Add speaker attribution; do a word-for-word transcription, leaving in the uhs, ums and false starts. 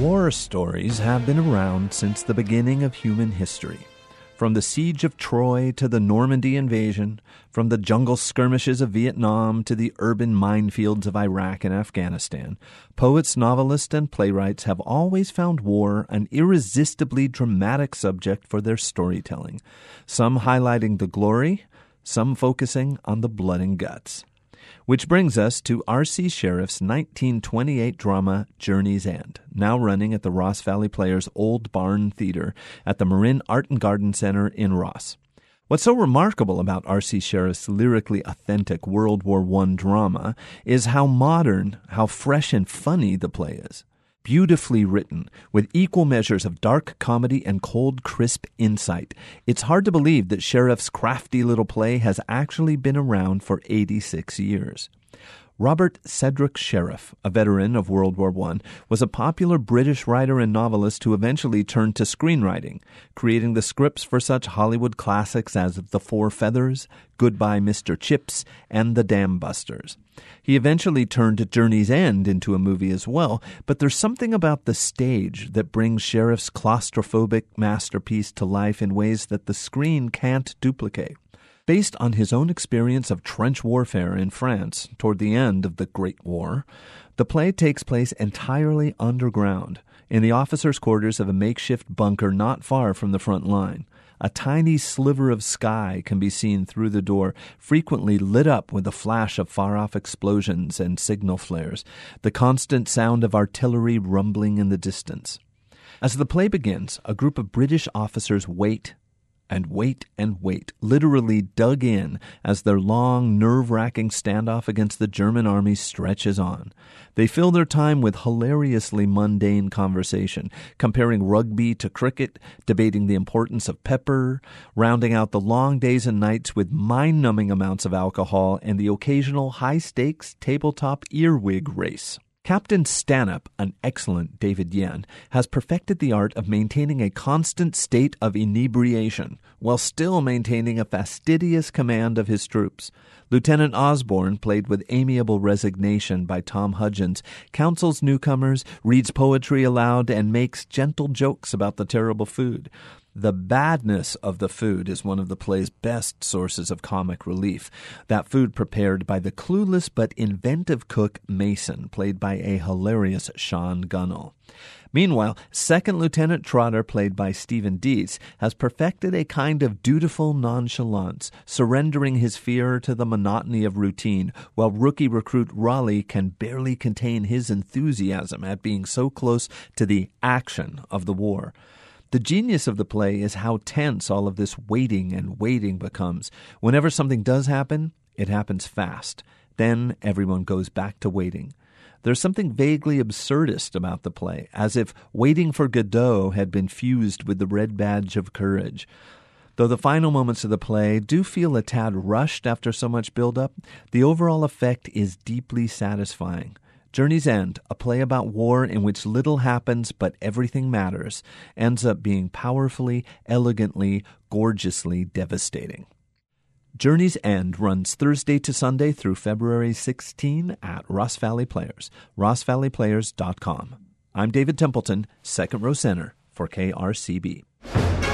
Speaker 1: War stories have been around since the beginning of human history. From the siege of Troy to the Normandy invasion, from the jungle skirmishes of Vietnam to the urban minefields of Iraq and Afghanistan, poets, novelists, and playwrights have always found war an irresistibly dramatic subject for their storytelling, some highlighting the glory, some focusing on the blood and guts. Which brings us to R C Sherriff's nineteen twenty-eight drama Journey's End, now running at the Ross Valley Players Old Barn Theater at the Marin Art and Garden Center in Ross. What's so remarkable about R C Sherriff's lyrically authentic World War One drama is how modern, how fresh and funny the play is. Beautifully written, with equal measures of dark comedy and cold, crisp insight. It's hard to believe that Sherriff's crafty little play has actually been around for eighty-six years. Robert Cedric Sherriff, a veteran of World War One, was a popular British writer and novelist who eventually turned to screenwriting, creating the scripts for such Hollywood classics as The Four Feathers, Goodbye, Mister Chips, and The Dam Busters. He eventually turned Journey's End into a movie as well, but there's something about the stage that brings Sherriff's claustrophobic masterpiece to life in ways that the screen can't duplicate. Based on his own experience of trench warfare in France toward the end of the Great War, the play takes place entirely underground, in the officers' quarters of a makeshift bunker not far from the front line. A tiny sliver of sky can be seen through the door, frequently lit up with the flash of far-off explosions and signal flares, the constant sound of artillery rumbling in the distance. As the play begins, a group of British officers wait and wait and wait, literally dug in as their long, nerve-wracking standoff against the German army stretches on. They fill their time with hilariously mundane conversation, comparing rugby to cricket, debating the importance of pepper, rounding out the long days and nights with mind-numbing amounts of alcohol and the occasional high-stakes tabletop earwig race. Captain Stanhope, an excellent David Yen, has perfected the art of maintaining a constant state of inebriation while still maintaining a fastidious command of his troops. Lieutenant Osborne, played with amiable resignation by Tom Hudgens, counsels newcomers, reads poetry aloud, and makes gentle jokes about the terrible food. The badness of the food is one of the play's best sources of comic relief. That food prepared by the clueless but inventive cook Mason, played by a hilarious Sean Gunnell. Meanwhile, Second Lieutenant Trotter, played by Stephen Dietz, has perfected a kind of dutiful nonchalance, surrendering his fear to the monotony of routine, while rookie recruit Raleigh can barely contain his enthusiasm at being so close to the action of the war. The genius of the play is how tense all of this waiting and waiting becomes. Whenever something does happen, it happens fast. Then everyone goes back to waiting. There's something vaguely absurdist about the play, as if Waiting for Godot had been fused with the Red Badge of Courage. Though the final moments of the play do feel a tad rushed after so much build-up, the overall effect is deeply satisfying. Journey's End, a play about war in which little happens but everything matters, ends up being powerfully, elegantly, gorgeously devastating. Journey's End runs Thursday to Sunday through February sixteenth at Ross Valley Players, ross valley players dot com. I'm David Templeton, second row center for K R C B.